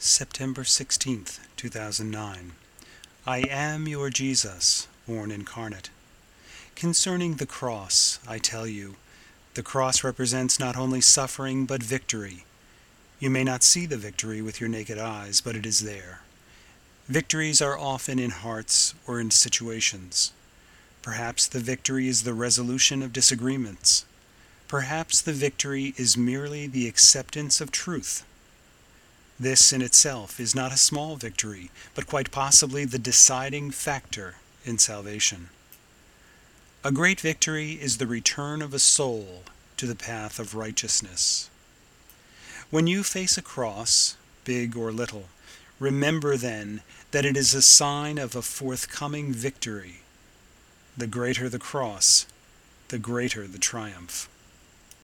September 16th, 2009. I am your Jesus, born incarnate. Concerning the cross, I tell you, the cross represents not only suffering but victory. You may not see the victory with your naked eyes, but it is there. Victories are often in hearts or in situations. Perhaps the victory is the resolution of disagreements. Perhaps the victory is merely the acceptance of truth. This in itself is not a small victory, but quite possibly the deciding factor in salvation. A great victory is the return of a soul to the path of righteousness. When you face a cross, big or little, remember then that it is a sign of a forthcoming victory. The greater the cross, the greater the triumph.